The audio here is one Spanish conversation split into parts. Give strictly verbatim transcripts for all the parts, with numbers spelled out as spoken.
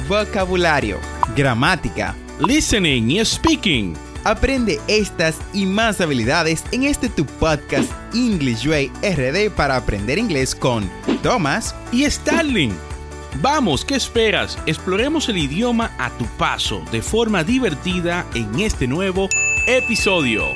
vocabulario, gramática, listening y speaking. Aprende estas y más habilidades en este tu podcast English Way R D para aprender inglés con Thomas y Starling. Vamos, ¿qué esperas? Exploremos el idioma a tu paso de forma divertida en este nuevo episodio.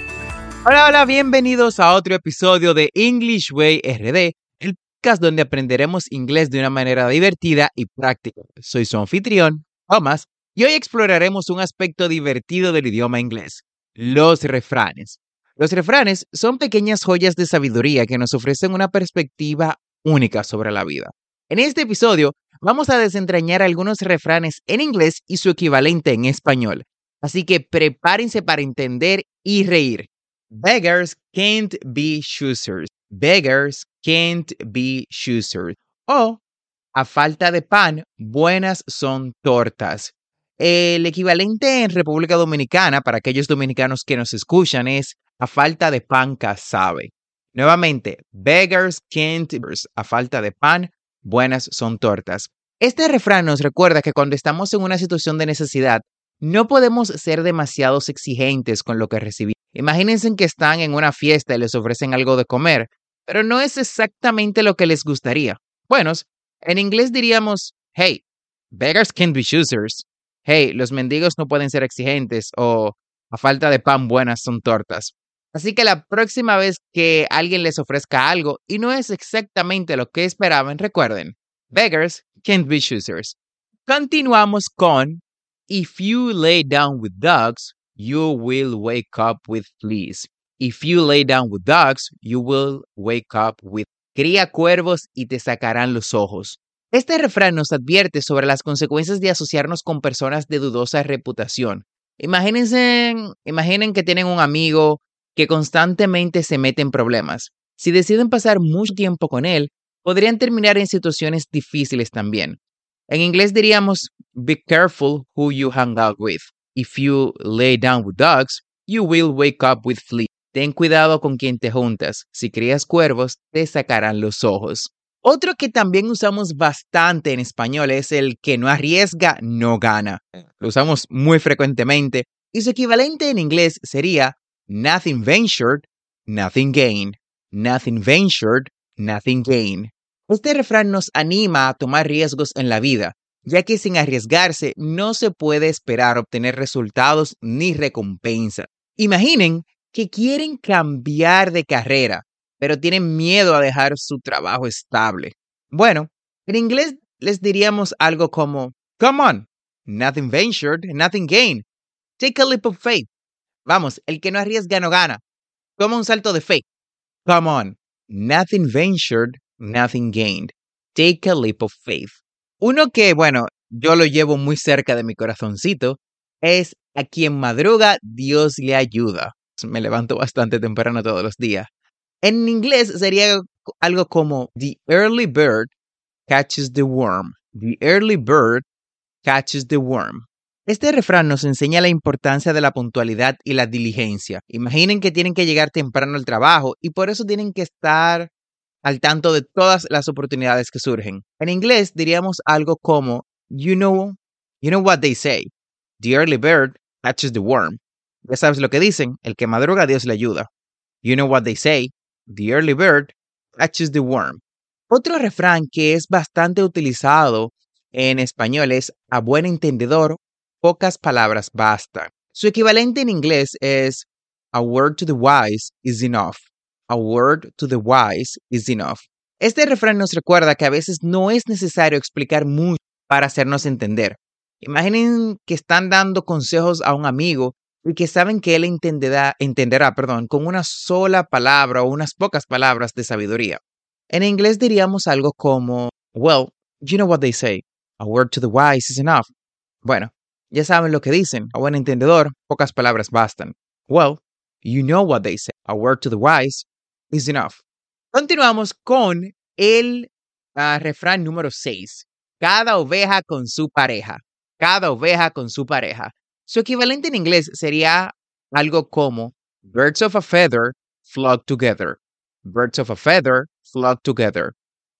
Hola, hola, bienvenidos a otro episodio de English Way R D, el podcast donde aprenderemos inglés de una manera divertida y práctica. Soy su anfitrión, Thomas, y hoy exploraremos un aspecto divertido del idioma inglés, los refranes. Los refranes son pequeñas joyas de sabiduría que nos ofrecen una perspectiva única sobre la vida. En este episodio vamos a desentrañar algunos refranes en inglés y su equivalente en español. Así que prepárense para entender y reír. Beggars can't be choosers. Beggars can't be choosers. O, a falta de pan, buenas son tortas. El equivalente en República Dominicana, para aquellos dominicanos que nos escuchan, es a falta de pan casabe. Nuevamente, beggars can't be choosers. A falta de pan, buenas son tortas. Este refrán nos recuerda que cuando estamos en una situación de necesidad, no podemos ser demasiados exigentes con lo que recibimos. Imagínense que están en una fiesta y les ofrecen algo de comer, pero no es exactamente lo que les gustaría. Bueno, en inglés diríamos, hey, beggars can't be choosers. Hey, los mendigos no pueden ser exigentes, o a falta de pan buenas son tortas. Así que la próxima vez que alguien les ofrezca algo y no es exactamente lo que esperaban, recuerden, beggars can't be choosers. Continuamos con, if you lay down with dogs, you will wake up with fleas. If you lay down with dogs, you will wake up with... Cría cuervos y te sacarán los ojos. Este refrán nos advierte sobre las consecuencias de asociarnos con personas de dudosa reputación. Imagínense, imaginen que tienen un amigo que constantemente se mete en problemas. Si deciden pasar mucho tiempo con él, podrían terminar en situaciones difíciles también. En inglés diríamos, be careful who you hang out with. If you lay down with dogs, you will wake up with fleas. Ten cuidado con quien te juntas. Si crías cuervos, te sacarán los ojos. Otro que también usamos bastante en español es el que no arriesga, no gana. Lo usamos muy frecuentemente y su equivalente en inglés sería nothing ventured, nothing gained. Nothing ventured, nothing gained. Este refrán nos anima a tomar riesgos en la vida, ya que sin arriesgarse no se puede esperar obtener resultados ni recompensa. Imaginen que quieren cambiar de carrera, pero tienen miedo a dejar su trabajo estable. Bueno, en inglés les diríamos algo como, come on, nothing ventured, nothing gained. Take a leap of faith. Vamos, el que no arriesga no gana. Toma un salto de fe. Come on, nothing ventured, nothing gained. Take a leap of faith. Uno que, bueno, yo lo llevo muy cerca de mi corazoncito, es a quien madruga, Dios le ayuda. Me levanto bastante temprano todos los días. En inglés sería algo como, the early bird catches the worm. The early bird catches the worm. Este refrán nos enseña la importancia de la puntualidad y la diligencia. Imaginen que tienen que llegar temprano al trabajo y por eso tienen que estar al tanto de todas las oportunidades que surgen. En inglés diríamos algo como, you know, you know what they say, the early bird catches the worm. Ya sabes lo que dicen, el que madruga Dios le ayuda. You know what they say, the early bird catches the worm. Otro refrán que es bastante utilizado en español es, a buen entendedor, pocas palabras bastan. Su equivalente en inglés es, a word to the wise is enough. A word to the wise is enough. Este refrán nos recuerda que a veces no es necesario explicar mucho para hacernos entender. Imaginen que están dando consejos a un amigo y que saben que él entenderá, entenderá, perdón, con una sola palabra o unas pocas palabras de sabiduría. En inglés diríamos algo como, well, you know what they say, a word to the wise is enough. Bueno, ya saben lo que dicen, a buen entendedor, pocas palabras bastan. Well, you know what they say, a word to the wise is enough. Continuamos con el uh, refrán número seis. Cada oveja con su pareja. Cada oveja con su pareja. Su equivalente en inglés sería algo como, birds of a feather flock together. Birds of a feather flock together.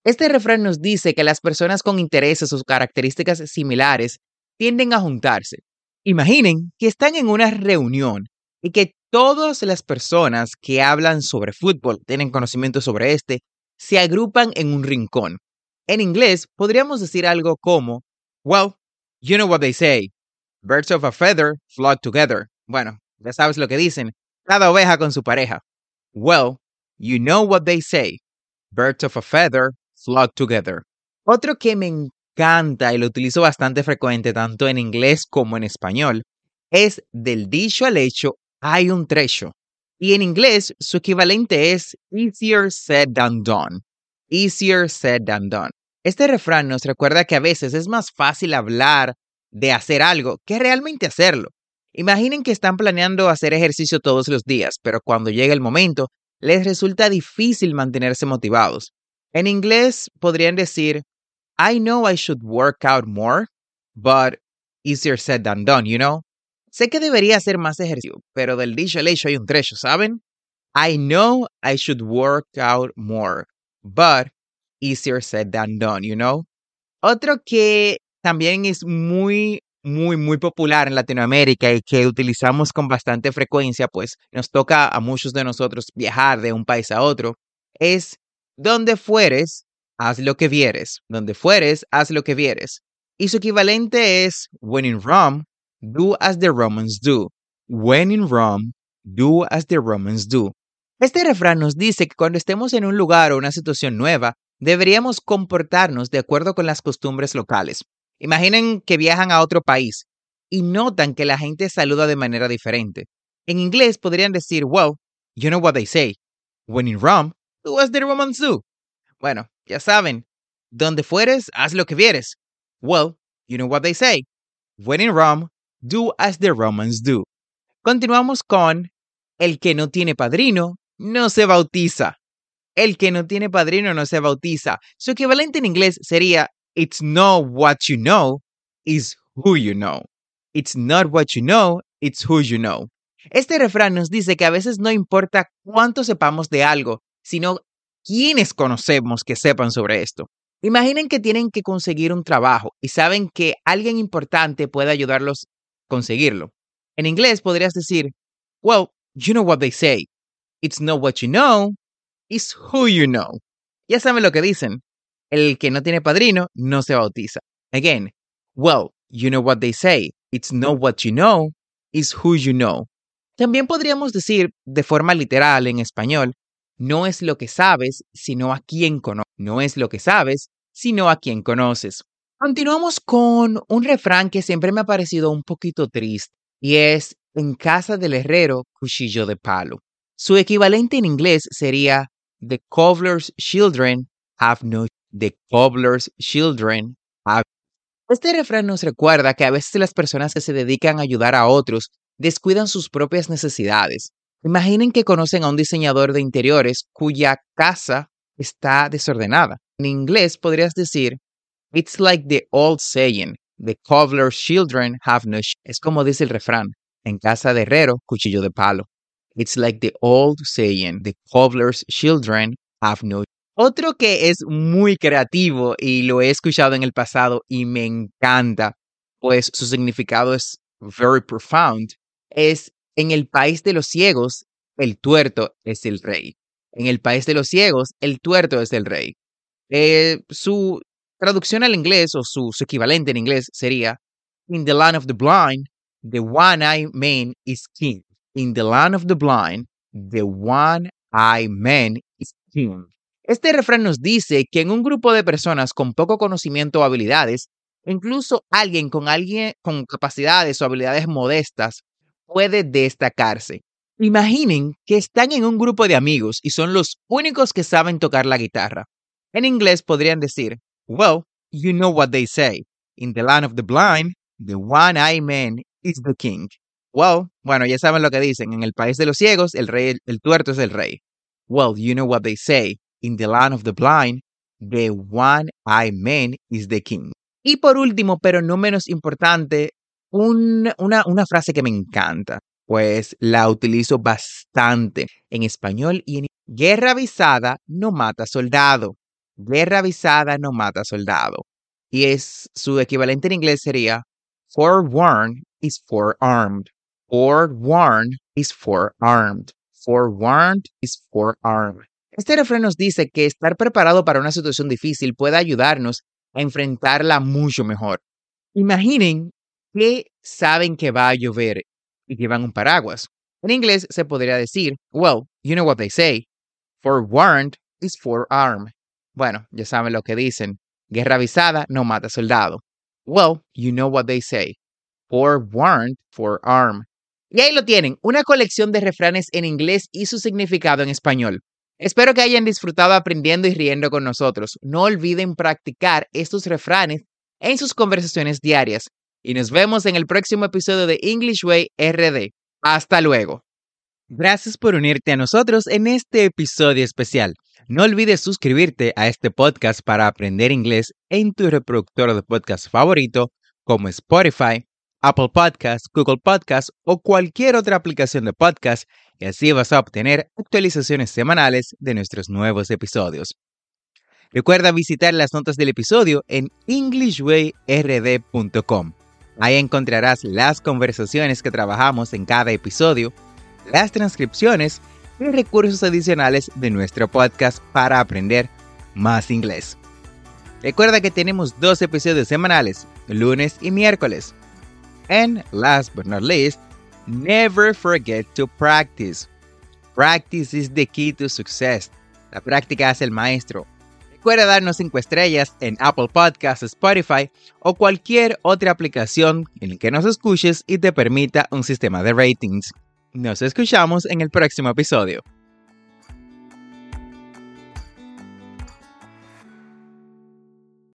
Este refrán nos dice que las personas con intereses o características similares tienden a juntarse. Imaginen que están en una reunión y que todas las personas que hablan sobre fútbol, tienen conocimiento sobre este, se agrupan en un rincón. En inglés podríamos decir algo como, well, you know what they say, birds of a feather flock together. Bueno, ya sabes lo que dicen, cada oveja con su pareja. Well, you know what they say, birds of a feather flock together. Otro que me encanta y lo utilizo bastante frecuente tanto en inglés como en español es del dicho al hecho hay un trecho. Y en inglés su equivalente es easier said than done. Easier said than done. Este refrán nos recuerda que a veces es más fácil hablar de hacer algo que realmente hacerlo. Imaginen que están planeando hacer ejercicio todos los días, pero cuando llega el momento, les resulta difícil mantenerse motivados. En inglés podrían decir, I know I should work out more, but easier said than done, you know? Sé que debería hacer más ejercicio, pero del dicho al hecho hay un trecho, ¿saben? I know I should work out more, but easier said than done, you know? Otro que también es muy, muy, muy popular en Latinoamérica y que utilizamos con bastante frecuencia, pues nos toca a muchos de nosotros viajar de un país a otro, es donde fueres, haz lo que vieres. Donde fueres, haz lo que vieres. Y su equivalente es when in Rome, do as the Romans do. When in Rome, do as the Romans do. Este refrán nos dice que cuando estemos en un lugar o una situación nueva, deberíamos comportarnos de acuerdo con las costumbres locales. Imaginen que viajan a otro país y notan que la gente saluda de manera diferente. En inglés podrían decir, well, you know what they say. When in Rome, do as the Romans do. Bueno, ya saben, donde fueres, haz lo que vieres. Well, you know what they say. When in Rome, do as the Romans do. Continuamos con el que no tiene padrino, no se bautiza. El que no tiene padrino no se bautiza. Su equivalente en inglés sería it's not what you know, it's who you know. It's not what you know, it's who you know. Este refrán nos dice que a veces no importa cuánto sepamos de algo, sino quiénes conocemos que sepan sobre esto. Imaginen que tienen que conseguir un trabajo y saben que alguien importante puede ayudarlos a conseguirlo. En inglés podrías decir, well, you know what they say. It's not what you know, it's who you know. Ya saben lo que dicen. El que no tiene padrino no se bautiza. Again, well, you know what they say. It's not what you know, it's who you know. También podríamos decir de forma literal en español, no es lo que sabes, sino a quién conoces. No es lo que sabes, sino a quién conoces. Continuamos con un refrán que siempre me ha parecido un poquito triste y es en casa del herrero, cuchillo de palo. Su equivalente en inglés sería the cobbler's children have no the cobbler's children have. Este refrán nos recuerda que a veces las personas que se dedican a ayudar a otros descuidan sus propias necesidades. Imaginen que conocen a un diseñador de interiores cuya casa está desordenada. En inglés podrías decir, it's like the old saying, the cobbler's children have no sh-. Es como dice el refrán, en casa de herrero, cuchillo de palo. It's like the old saying, the cobbler's children have no sh-. Otro que es muy creativo y lo he escuchado en el pasado y me encanta, pues su significado es very profound, es en el país de los ciegos, el tuerto es el rey. En el país de los ciegos, el tuerto es el rey. Eh, su traducción al inglés o su, su equivalente en inglés sería in the land of the blind, the one-eyed man is king. In the land of the blind, the one-eyed man is king. Este refrán nos dice que en un grupo de personas con poco conocimiento o habilidades, incluso alguien con, alguien con capacidades o habilidades modestas puede destacarse. Imaginen que están en un grupo de amigos y son los únicos que saben tocar la guitarra. En inglés podrían decir, well, you know what they say. In the land of the blind, the one-eyed man is the king. Well, bueno, ya saben lo que dicen. En el país de los ciegos, el rey, el tuerto es el rey. Well, you know what they say. In the land of the blind, the one-eyed man is the king. Y por último, pero no menos importante, un, una, una frase que me encanta, pues la utilizo bastante en español y en guerra avisada no mata soldado. guerra avisada no mata soldado. Y es su equivalente en inglés sería forewarned is forearmed. Forewarned is forearmed. Forewarned is forearmed. Este refrán nos dice que estar preparado para una situación difícil puede ayudarnos a enfrentarla mucho mejor. Imaginen que saben que va a llover y llevan un paraguas. En inglés se podría decir, well, you know what they say, forewarned is forearmed. Bueno, ya saben lo que dicen, guerra avisada no mata soldado. Well, you know what they say, forewarned, forearmed. Y ahí lo tienen, una colección de refranes en inglés y su significado en español. Espero que hayan disfrutado aprendiendo y riendo con nosotros. No olviden practicar estos refranes en sus conversaciones diarias. Y nos vemos en el próximo episodio de English Way R D. Hasta luego. Gracias por unirte a nosotros en este episodio especial. No olvides suscribirte a este podcast para aprender inglés en tu reproductor de podcast favorito como Spotify, Apple Podcasts, Google Podcasts o cualquier otra aplicación de podcast y así vas a obtener actualizaciones semanales de nuestros nuevos episodios. Recuerda visitar las notas del episodio en english way r d punto com. Ahí encontrarás las conversaciones que trabajamos en cada episodio, las transcripciones y recursos adicionales de nuestro podcast para aprender más inglés. Recuerda que tenemos dos episodios semanales, lunes y miércoles. And last but not least, never forget to practice. Practice is the key to success. La práctica hace el maestro. Recuerda darnos cinco estrellas en Apple Podcasts, Spotify o cualquier otra aplicación en la que nos escuches y te permita un sistema de ratings. Nos escuchamos en el próximo episodio.